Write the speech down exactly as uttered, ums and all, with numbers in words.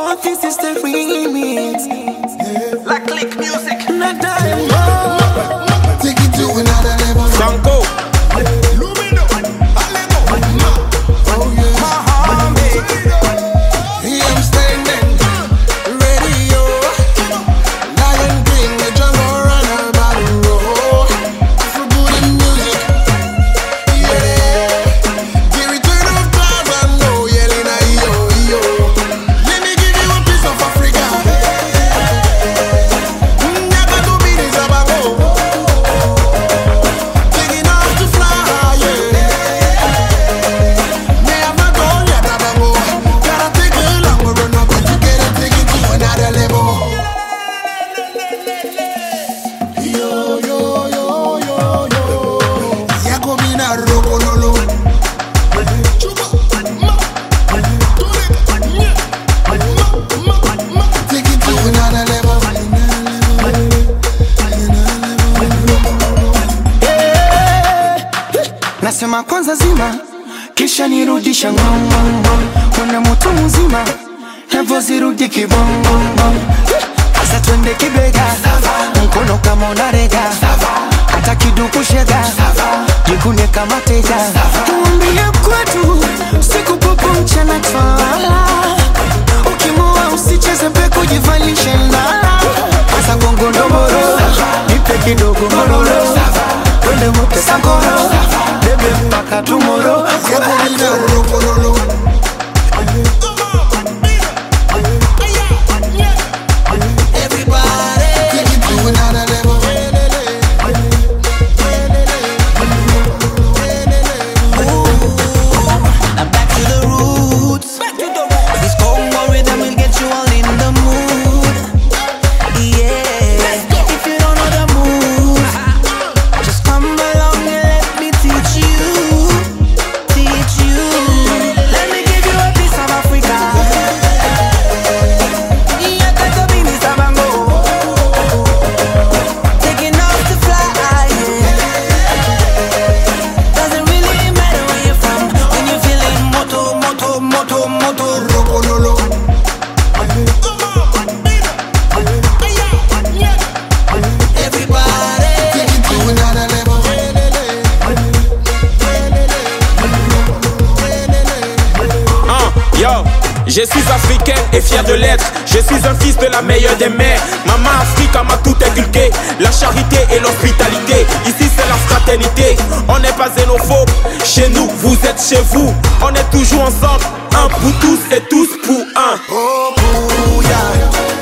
Oh, this is the remix. Yeah. La Click Music. Not diamond. Take it to another level. Franco. Lumino. Oh yeah. Here I'm standing, ready, yo. Lion King, the jungle runner by the road. For good in music, yeah. The return of clouds, I know, yelling at yo, yo. Let me give you a piece of Africa. Nyaka to be this abago. Taking off to fly, yeah. Never go yet abago. Gotta take a long run up and together take it to another level. Yo, yo, yo, yo, yo. Yakobina Rokololo. Take it to another level. Nasema kwanza zima, kisha nirudisha ngongongo. Kuna moto mzima, hevo zirudi kibongongo. Asa twende kibega, mkono kama unarega. Hata kiduku shega, jikune kama teja. Tuambie kwetu, siku popo mchana twala. Ukimua usicheze peku jivalishe ndala. Asa gongo ndomoro, nipe kidogo mororo. Twende wote sankoro, bebe mpaka tomorrow. Yakobina Rokololo. Everybody, Take it to another level. I'm back to the roots. Back to the roots. This Congo rhythm will get you all in the mood. Yeah. If you don't know the moves, just come along and let me teach you. Teach you. Let me give you a piece of Africa. Yeah, that's a mini sabango. Taking off to fly. Yeah. Doesn't really matter where you're from when you're feeling moto, moto, moto, moto. Rokololo. Everybody, Take it to another level. Hein, yo, je suis africain et fier de l'être. Je suis un fils de la meilleure des mères. Maman Africa m'a tout inculqué. La charité et l'hospitalité. Ici c'est la fraternité. On n'est pas xénophobe. Chez nous, vous êtes chez vous. On est toujours ensemble. Un pour tous et tous pour un. Oh, yeah.